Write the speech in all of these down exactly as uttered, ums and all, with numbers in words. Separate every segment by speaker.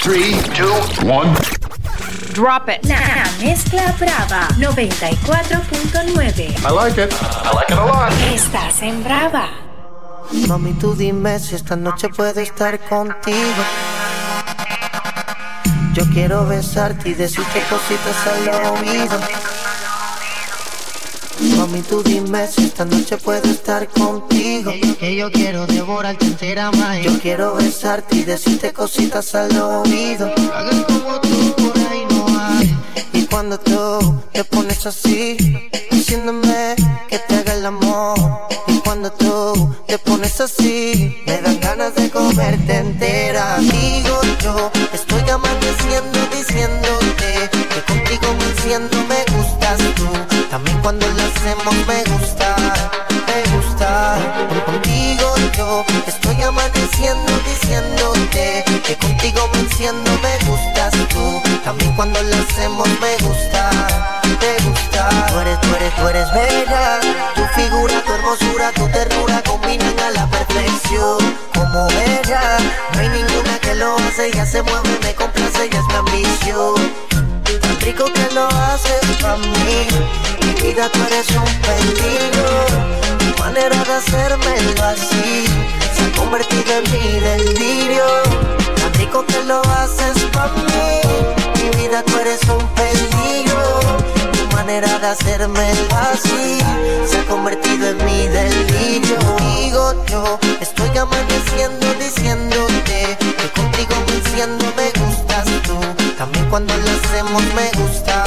Speaker 1: three, two, one.
Speaker 2: Drop it.
Speaker 3: La mezcla brava noventa y cuatro punto nueve.
Speaker 1: I like it. I like it a lot.
Speaker 3: Estás en Brava.
Speaker 4: Mami, tú dime si esta noche puedo estar contigo. Yo quiero besarte y decirte cositas al oído. Mami, tú dime si esta noche puedo estar contigo. Que yo, que yo quiero devorarte entera, mae. Yo quiero besarte y decirte cositas al oído. Hagas como tú, por ahí no hay. Y cuando tú te pones así, diciéndome que te haga el amor. Y cuando tú te pones así, me dan ganas de comerte entera. Digo yo, estoy amaneciendo diciéndote que contigo me enciendo, me gustas tú. También cuando lo hacemos me gusta, me gusta. Contigo yo estoy amaneciendo diciéndote que contigo me enciendo, me gustas tú. También cuando lo hacemos me gusta, me gusta. Tú eres, tú eres, tú eres bella. Tu figura, tu hermosura, tu ternura combinan a la perfección. Como ella, no hay ninguna que lo hace. Ella se mueve, me complace, ella es mi ambición. Tan rico que lo haces pa' mí. Mi vida, tú eres un peligro. Tu manera de hacérmelo así se ha convertido en mi delirio. Tan rico que lo haces pa' mí. Mi vida, tú eres un peligro. Tu manera de hacérmelo así se ha convertido en mi delirio. Digo yo, estoy amaneciendo diciéndote que contigo me enciendo, me gustas tú. También cuando lo hacemos me gusta,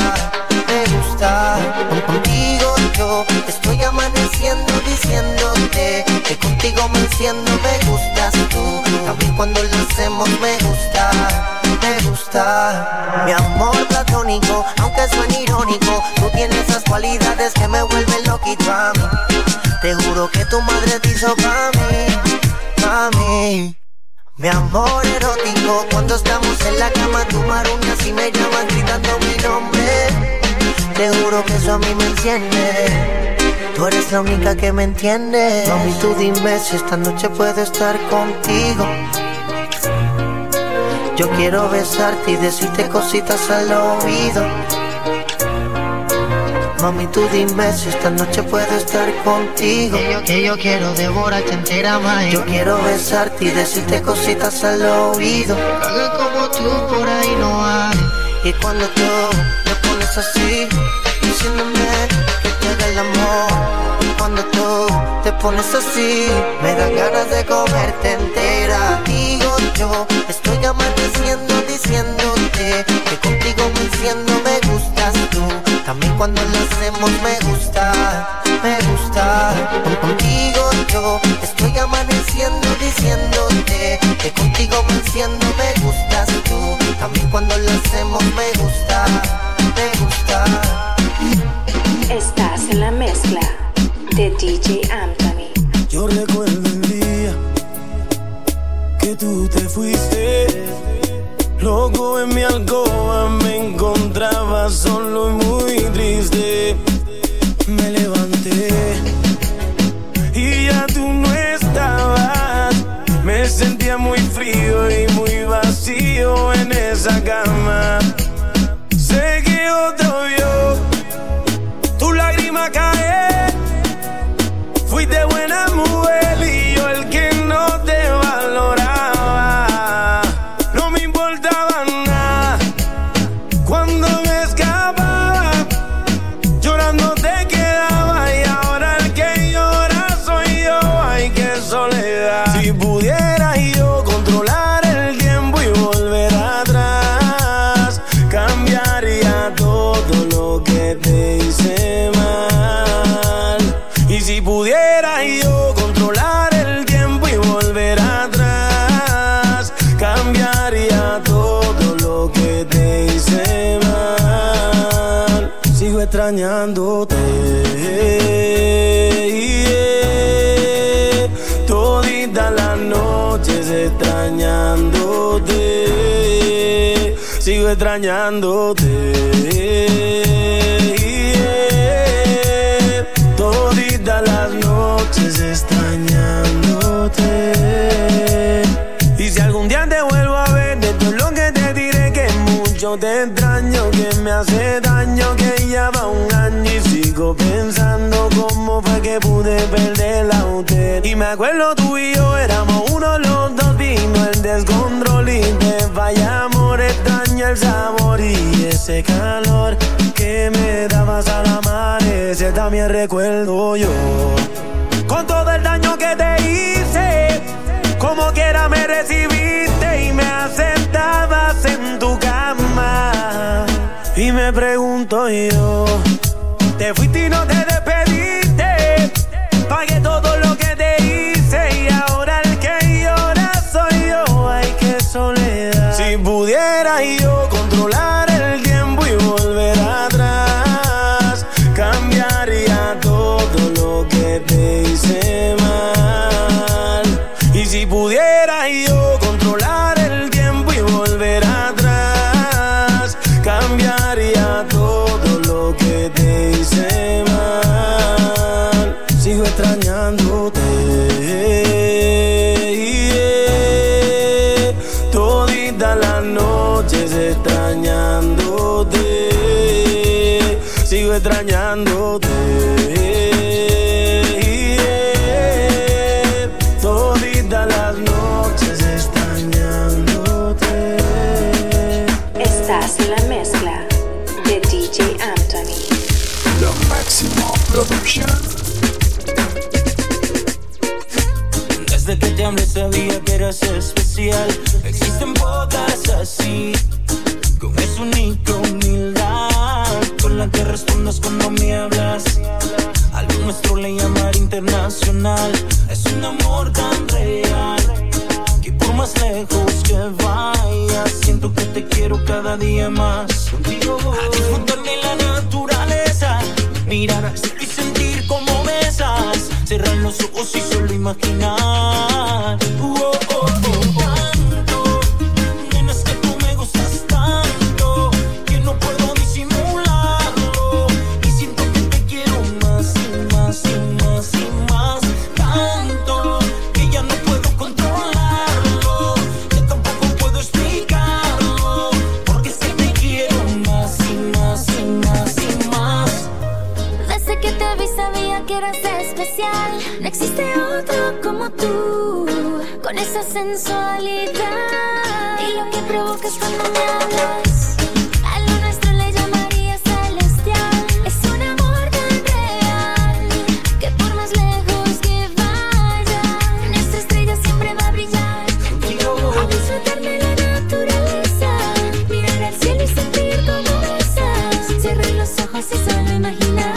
Speaker 4: me gusta. Contigo yo estoy amaneciendo diciéndote que contigo me enciendo, me gustas tú. También cuando lo hacemos me gusta, me gusta. Mi amor platónico, aunque suene irónico, tú tienes esas cualidades que me vuelven loquito a mí. Te juro que tu madre te hizo pa' mí, pa' mí. Mi amor erótico, cuando estamos en la cama tú maruñas y me llamas gritando mi nombre. Te juro que eso a mí me enciende. Tú eres la única que me entiende. Mami, tú dime si esta noche puedo estar contigo. Yo quiero besarte y decirte cositas al oído. Mami, tú dime si esta noche puedo estar contigo. Que yo, que yo quiero devorarte entera, mae. Yo quiero besarte y decirte cositas al oído. Haga como tú, por ahí no hay. Y cuando tú te pones así, diciéndome que te haga el amor. Y cuando tú te pones así, me dan ganas de comerte entera. Digo yo, estoy amaneciendo diciéndote que contigo me enciendo, me gustas tú. También cuando lo hacemos me gusta, me gusta. Contigo yo estoy amaneciendo diciéndote que contigo me enciendo, me gustas tú. También cuando lo hacemos me gusta, me gusta.
Speaker 3: Estás en la mezcla de D J Anthony.
Speaker 5: Yo recuerdo el día que tú te fuiste. Loco en mi alcoba me encontraba solo y muy triste. Me levanté y ya tú no estabas. Me sentía muy frío y muy vacío en esa cama. Sé que otro vio tu lágrima caer. Fuiste buena mujer y yo el que no te valoraba. No me importaba nada cuando me escapaba. Llorando te quedaba y ahora el que llora soy yo. Ay, qué soledad. Si pudiera yo controlar el tiempo y volver atrás, cambiaría todo lo que te hice mal. Y si pudiera yo controlar el tiempo y volver atrás, cambiaría todo lo que te hice mal. Sigo extrañándote, yeah. Toditas las noches extrañándote. Sigo extrañándote, yeah. Toditas las noches extrañándote. Y si algún día te vuelvo a ver, de todo lo que te yo te extraño, que me hace daño, que ya va un año y sigo pensando cómo fue que pude perderla a usted. Y me acuerdo tú y yo éramos uno, los dos, vino el descontrol y te falla amor, extraño el sabor y ese calor que me dabas al amanecer, también recuerdo yo. Con todo el daño que te hice, como quiera me recibiste y me aceptabas en tu cama. Y me pregunto yo, te fuiste y no te despediste, pagué todo lo que te hice y ahora el que llora soy yo. Ay, qué soledad. Si pudiera yo controlar el tiempo y volver atrás, cambiaría todo lo que te hice mal. Y si pudiera yo controlar el tiempo y volver atrás, cambiaría todo lo que te hice mal. Sigo extrañándote, yeah. Toditas las noches extrañándote, sigo extrañándote. Las noches extrañándote.
Speaker 3: Estás en la mezcla de D J Anthony.
Speaker 1: Lo Máximo Production.
Speaker 6: Desde que te hablé sabía que eras especial. Existen pocas así, con esa única humildad con la que respondas cuando me hablas. Algo nuestro le llamar internacional. Es un amor tan real que por más lejos que vayas, siento que te quiero cada día más. Contigo voy a disfrutar de la naturaleza, mirar al cielo y sentir cómo besas, cerrar los ojos y solo imaginar. Uh, oh, oh, oh. Tanto, nena, es que tú me gustas tanto que no puedo disimularlo y siento que te quiero más y más y más y más. Tanto que ya no puedo controlarlo, que tampoco puedo explicarlo, porque sé que te quiero más y más y más y más.
Speaker 7: Desde que te vi sabía que eras especial. No existe otro como tú, con esa sensualidad y lo que provocas cuando me hablas. A lo nuestro le llamaría celestial. Es un amor tan real que por más lejos que vaya, nuestra estrella siempre va a brillar. A disfrutar de la naturaleza, mirar al cielo y sentir cómo besas, cerrar los ojos y solo imaginar.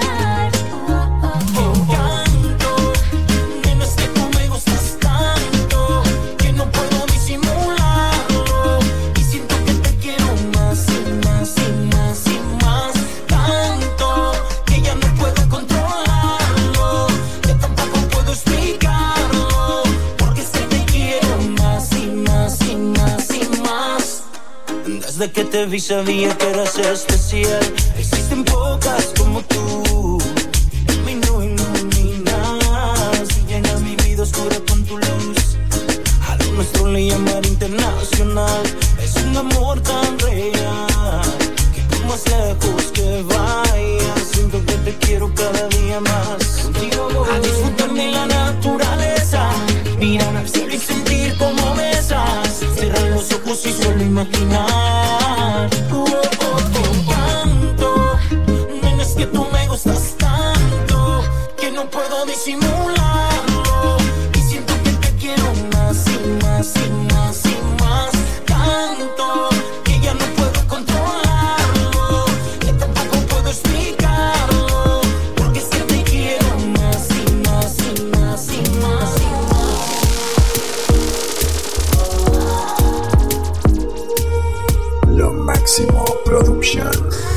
Speaker 6: Desde que te vi sabía que eras especial. Existen pocas como tú, en mí no iluminas y llenas mi vida oscura con tu luz. A lo nuestro le llamar internacional. Es un amor tan real que por más lejos que vayas, siento que te quiero cada día más. Contigo voy a disfrutar de la naturaleza, mirar al cielo y sentir cómo besas, cerrar los ojos y solo imaginar. Oh, oh, oh, tanto, nena, es que tú me gustas tanto que no puedo disimularlo y siento que te quiero más y más y más y más. Tanto que ya no puedo controlarlo, que tampoco puedo explicarlo, porque es que te quiero más y más y más y más y
Speaker 1: más. Lo Máximo Production.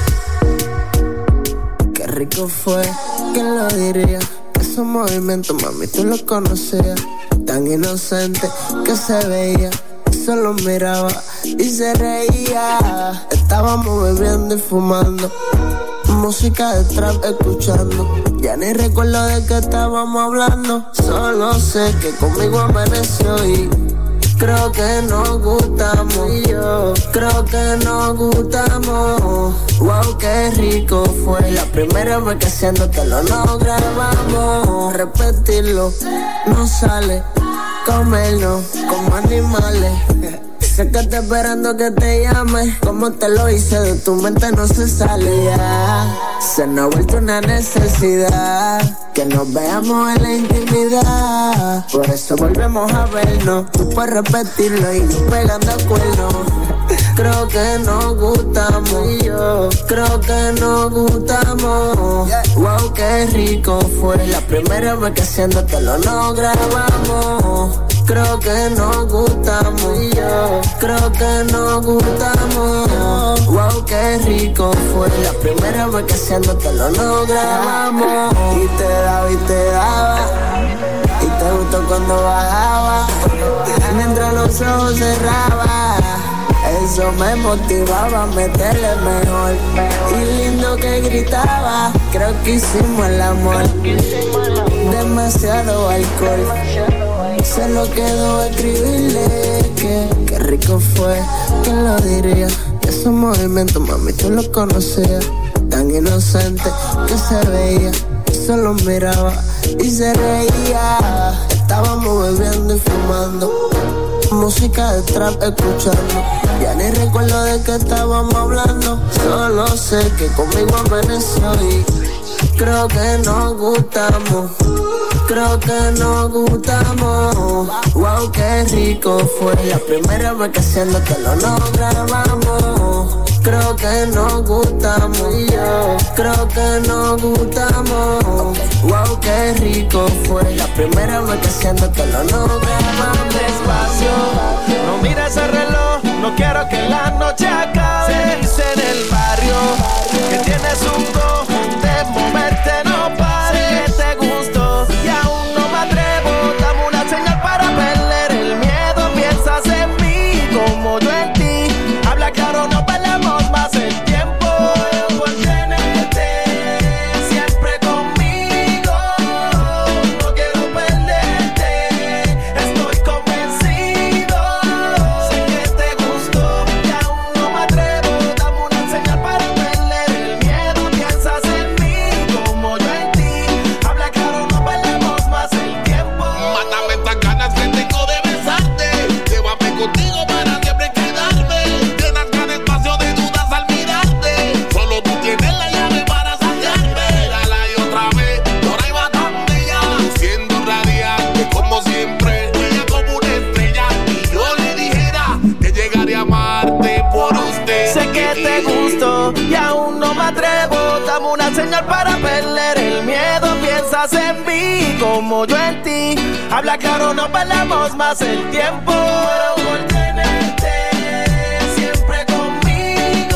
Speaker 4: Qué rico fue, ¿quién lo diría? Esos movimientos, mami, tú los conocías. Tan inocente que se veía, solo miraba y se reía. Estábamos bebiendo y fumando, música de trap escuchando. Ya ni recuerdo de qué estábamos hablando, solo sé que conmigo amaneció y creo que nos gustamos. Y yo creo Creo que nos gustamos. Wow, qué rico fue la primera vez que haciéndotelo no grabamos. Repetirlo no sale, comernos como animales. Sé que estoy esperando que te llame. Como te lo hice, de tu mente no se sale ya. Se nos ha vuelto una necesidad que nos veamos en la intimidad. Por eso volvemos a vernos. Tú puedes repetirlo y yo pegando cuernos. Creo que nos gustamos y yo creo que nos gustamos. Wow, qué rico fue la primera vez que haciéndotelo no grabamos. Creo que nos gustamos y yo creo que nos gustamos. Wow, qué rico fue la primera vez que haciéndotelo no grabamos. Y te daba y te daba y te gustó cuando bajaba mientras los ojos cerraba. Eso me motivaba a meterle mejor. Y lindo que gritaba, creo que hicimos el amor. Demasiado alcohol. Solo quedó escribirle que qué rico fue, ¿quién lo diría? Ese movimiento, mami, tú lo conocías. Tan inocente que se veía. Solo miraba y se reía. Estábamos bebiendo y fumando, música de trap escuchando. Ya ni recuerdo de qué estábamos hablando. Solo sé que conmigo amaneció y creo que nos gustamos. Creo que nos gustamos. Wow, qué rico fue la primera vez que haciéndotelo no grabamos. Creo que nos gustamos y yo creo que nos gustamos. Wow, qué rico fue la primera vez que haciéndotelo no grabamos.
Speaker 5: Despacio, no mires el reloj, no quiero que la noche acabe. Se dice en el barrio que tienes un don de moverte, no pares. Que te gustó y aún no me atrevo. Dame una señal para perder el miedo. Piensas en mí como yo en ti. Habla claro, no perdamos más el tiempo. Por tenerte siempre conmigo. No quiero perderte, estoy convencido. Sé que te gustó y aún no me atrevo. Dame una señal para perder el miedo. Piensas en mí como yo en ti. Habla claro, no perdamos más el tiempo.
Speaker 8: Mátame estas ganas que tengo de besarte. Llévame contigo para siempre quedarme. Llenas cada espacio de dudas al mirarte. Solo tú tienes la llave para saciarme. Mírala y otra vez, por ahí va tan bella, siendo radiante como siempre. Ella como una estrella y yo le dijera que llegaría a amarte por usted.
Speaker 5: Sé que te gustó y aún no me atrevo. Dame una señal para perder el miedo. Piensas en mí como yo en ti. Habla claro, no perdamos más el tiempo. Muero por tenerte siempre conmigo.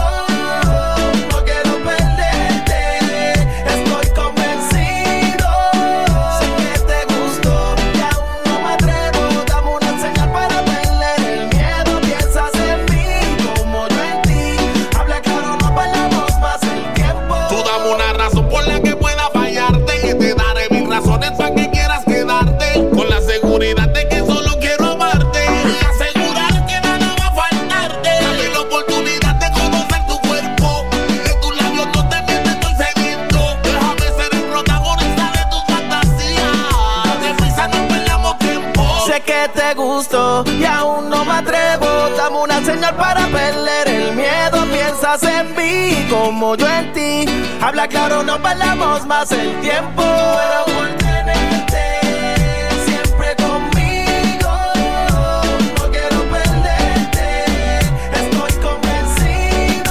Speaker 5: No quiero perderte, estoy convencido. Sé que te gustó y aún no me atrevo. Dame una señal para perder el miedo. Piensas en mí como yo en ti. Habla claro, no perdamos más el tiempo.
Speaker 8: Tú dame una razón por la que pueda fallarte y te daré mis razones para que quieras quedarte. Con la seguridad de que solo quiero amarte y asegurar que nada va a faltarte. Dame la oportunidad de conocer tu cuerpo. De tus labios no te mientes, estoy sediento. Déjame ser el protagonista de tus fantasías. Deprisa, no perdamos tiempo.
Speaker 5: Sé que te gustó y aún no me atrevo. Dame una señal para perder el miedo. Piensas en mí como yo en ti. Habla claro, no perdamos más el tiempo. Pero por tenerte siempre conmigo. No quiero perderte, estoy convencido.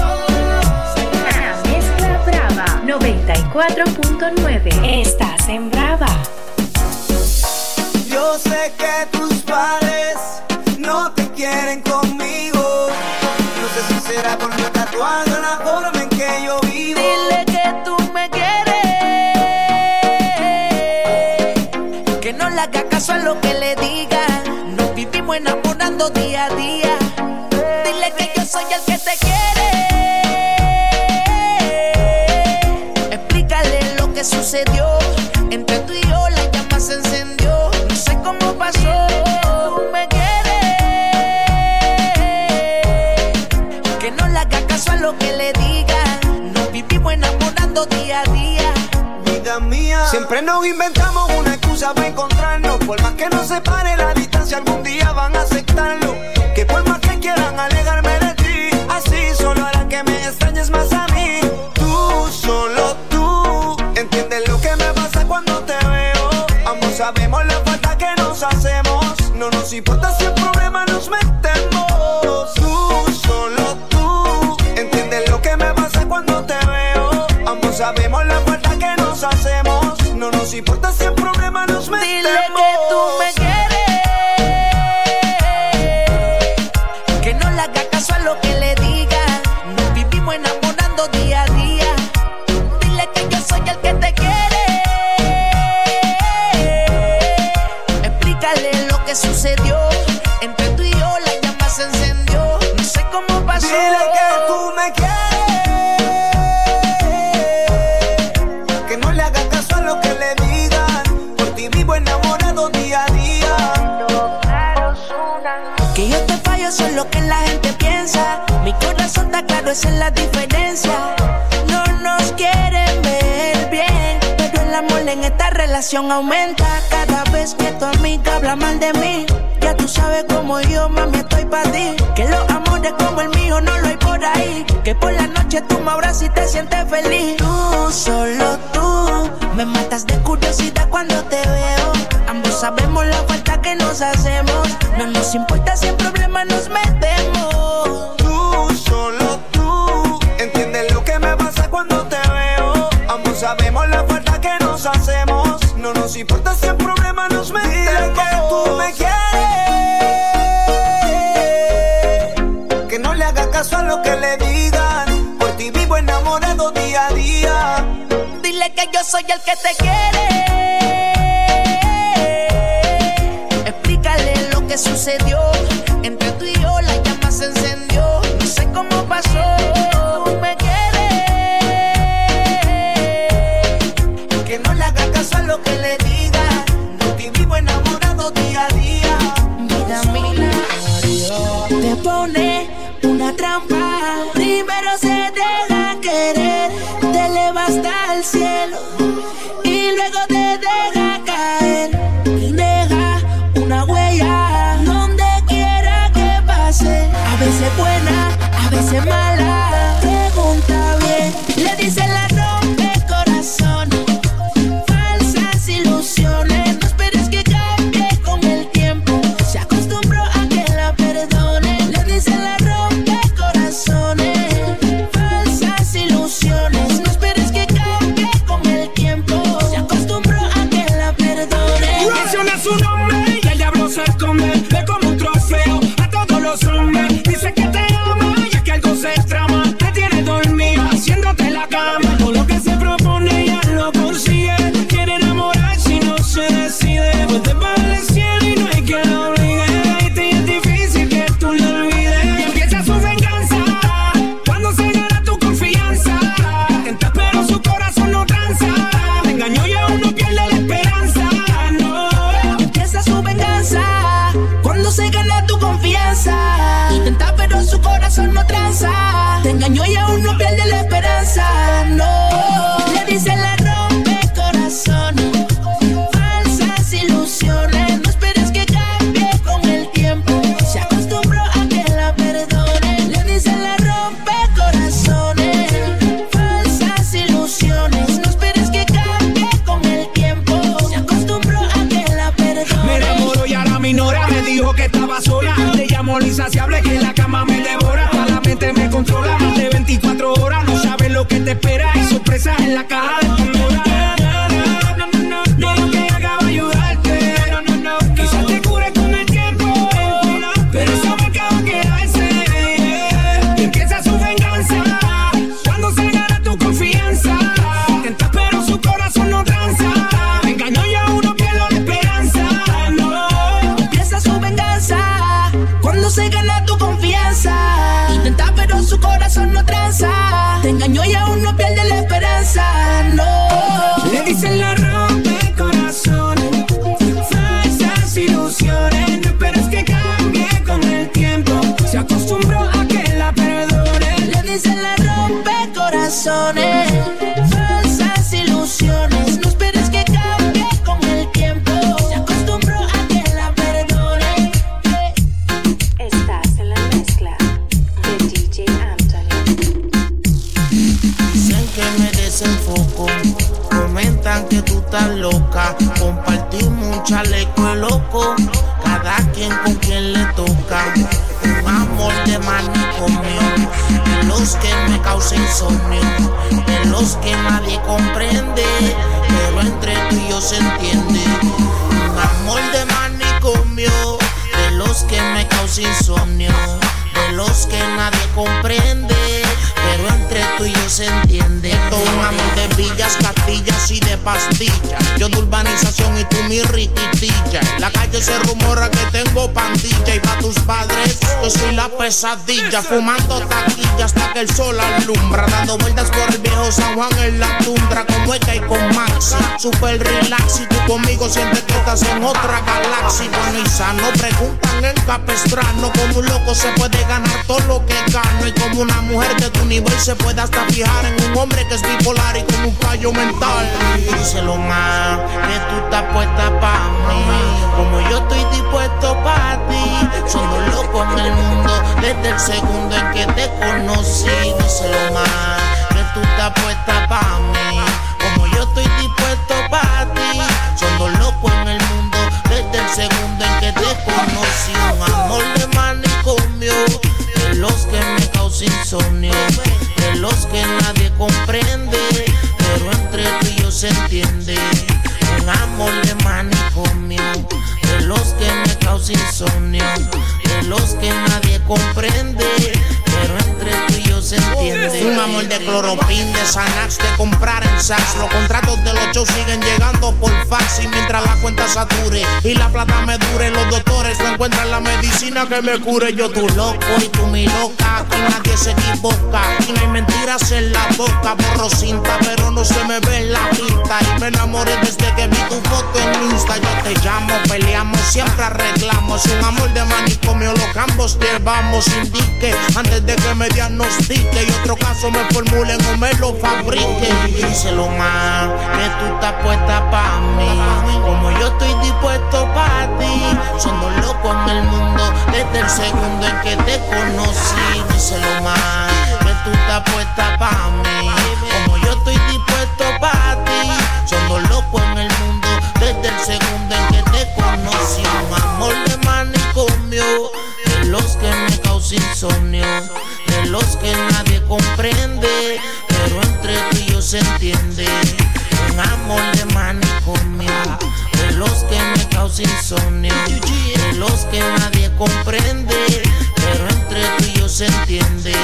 Speaker 3: La Mezcla Brava noventa y cuatro punto nueve. Estás en Brava.
Speaker 9: Yo sé que tus padres no te quieren conmigo. No sé si será por mi tatuado, la forma en que yo vivo.
Speaker 10: Dile que tú me quieres, que no le haga caso a lo que le digan. Nos vivimos enamorando día a día. Dile que yo soy el que te quiere. Explícale lo que sucedió. Entre tú y yo la llama se encendió. No sé cómo pasó. Tú me quieres, que enamorando día a día.
Speaker 9: Vida mía, siempre nos inventamos una excusa para encontrarnos. Por más que nos separe la distancia, algún día van a aceptarlo. Que por más que quieran alejarme de ti, así solo hará que me extrañes más a mí. Tú, solo tú, entiendes lo que me pasa cuando te veo. Ambos sabemos la falta que nos hacemos. No nos importa si el problema nos metemos. Tú, solo tú, entiendes lo que me pasa cuando te veo. Ambos sabemos la falta que nos hacemos. No nos importa si el problema nos metemos.
Speaker 10: Dile que tú me quieres, que no le haga caso a lo que le diga. Nos vivimos enamorando día a día. Dile que yo soy el que te quiere. Explícale lo que sucedió. Entre tú y yo la llama se encendió. No sé cómo pasó.
Speaker 9: Dile que tú me quieres, que no le hagas caso a lo que le digan. Por ti vivo enamorado día a día.
Speaker 10: Que yo te fallo, eso es lo que la gente piensa. Mi corazón está claro, esa es la diferencia. No nos quieren ver bien, pero el amor en esta relación aumenta. Cada vez que tu amiga habla mal de mí, ya tú sabes como yo, mami, estoy pa' ti. Que los amores como el mío no lo hay por ahí. Que por la noche tú me abrazas y te sientes feliz. Tú, solo tú, me matas de curiosidad cuando te veo. Ambos sabemos la falta que nos hacemos. No nos importa si en problemas nos metemos.
Speaker 9: Tú, solo tú, entiendes lo que me pasa cuando te veo. Ambos sabemos la falta que nos hacemos. No nos importa si en problemas nos metemos. Dile que tú me quieres, que no le hagas caso a lo que le digan. Por ti vivo enamorado día a día.
Speaker 10: Dile que yo soy el que te quiere. Explícale lo que sucedió. Entre tú y yo la llama se encendió. No sé cómo pasó. Tú me quieres,
Speaker 9: que no le hagas caso a lo que le digan. Por ti vivo enamorado día a día.
Speaker 10: Vida mía, te pone una trampa. Primero se deja querer, te eleva hasta el cielo y luego te deja caer. Y deja una huella donde quiera que pase. A veces buena, a veces mala. Pregunta bien, le dice la rompe corazones. Falsas ilusiones, no esperes que cambie con el tiempo. Se acostumbró a que la perdone. Le dice la rompe corazones. Falsas ilusiones, no esperes que cambie con el tiempo. Se acostumbró a que la perdone.
Speaker 5: Menciona su nombre y el diablo se esconde. Ve como un trofeo a todos los hombres. Dice que te ama y es que algo se trama. Te tiene dormida haciéndote la cama. Todo lo que se propone ya lo consigue. Quiere enamorarse y no se decide. Puede bajar el cielo y no hay que la obligue. Y te es difícil que tú lo olvides. Y empieza su venganza cuando se gana tu confianza. Tenta pero su corazón no tranza. Te engañó y aún no pierde la esperanza. No.
Speaker 10: Empieza su venganza cuando se gana tu confianza. Intenta pero su corazón no tranza. Te engañó y aún no pierde la esperanza. No. Le dice la rompe corazones. Falsas ilusiones, no esperes que cambie con el tiempo. Se acostumbró a que la perdone. Le dice la rompe corazones. Falsas ilusiones, no esperes que cambie con el tiempo. Se acostumbró a que la perdone.
Speaker 5: Me enamoró y ahora me ignora. Me dijo que estaba sola. Te llamo lo insaciable que en la cama me devora. Toda la mente me controla. Más de veinticuatro horas. No sabes lo que te espera. Hay sorpresas en la caja de Pandora. No, no, no, no, lo que haga va a ayudarte. No, no, no, quizás te cure con el tiempo. Pero eso me acaba de quedarse. Y empieza su venganza cuando se gana tu confianza. Tenta pero su corazón no tranza. Me engañó y aún no pierdo la esperanza. No.
Speaker 10: Empieza su venganza cuando se gana tu confianza. Intenta pero su corazón no tranza. Te engañó y aún no pierde la esperanza. No.
Speaker 5: Le dicen la rompe corazones. Falsas ilusiones. No esperes que cambie con el tiempo. Se acostumbró a que la perdone.
Speaker 10: Le dicen la rompe corazones.
Speaker 11: manicomio, de los que me causa insomnio, de los que nadie comprende, pero entre tú y yo se entiende. Un amor de manicomio, de los que me causa insomnio, de los que nadie comprende, pero entre tú y yo se entiende. Esto es un amor de villas, castillas y de pastillas. Yo de urbanización y tú mi riquitilla. En la calle se rumora que tengo pandilla, y pa' tus padres yo soy la pesadilla. Fumando taquilla hasta que el sol alumbra, dando vueltas por el viejo San Juan en la tundra, como Eka y con Maxi. Super relax y tú conmigo sientes que estás en otra galaxia. Bueno y sano, preguntan en Capestrano como un loco se puede ganar todo lo que gano, y como una mujer de tu nivel se puede hasta fijar en un hombre que es bipolar y con un fallo mental. Díselo más, que tú estás puesta pa' mí, como yo estoy dispuesto pa' ti. Somos locos en el mundo desde el segundo en que te conocí. Díselo más, que tú estás puesta pa' mí, como yo estoy dispuesto pa' ti. Somos locos en el mundo desde el segundo en que te conocí. Un amor de manicomio, de los que me causa insomnio, de los que nadie comprende, pero entre tú y yo se entiende. Un amor de manicomio, de los que me causa insomnio, de los que nadie comprende, pero entre tú y yo se entiende. Un amor de cloropin, de Xanax, de comprar en Saks. Los contratos de los shows siguen llegando por fax, y mientras la cuenta sature y la plata me dure, los doctores no encuentran la medicina que me cure. Yo tu loco y tú mi loca, aquí nadie se equivoca, y no hay mentiras en la boca. Borro cinta pero no se me ve la pinta, y me enamoré desde que vi tu foto en Insta. Yo te llamo, peleamos, siempre arreglamos. Un amor de manicomio, lo que ambos llevamos. Indique antes de que me diagnostique, y otro caso me formulen o me lo fabrique. Díselo más, que tú estás puesta pa' mí, como yo estoy dispuesto pa' ti. Somos locos en el mundo desde el segundo en que te conocí. Díselo más, que tú estás puesta pa' mí, como yo estoy dispuesto pa' ti. Somos locos en el mundo desde el segundo en que te conocí. Un amor de manicomio, de los que me causa insomnio, de los que nadie comprende, pero entre tú y yo se entiende. Un amor de manicomio, de los que me causa insomnio, de los que nadie comprende, pero entre tú y yo se entiende.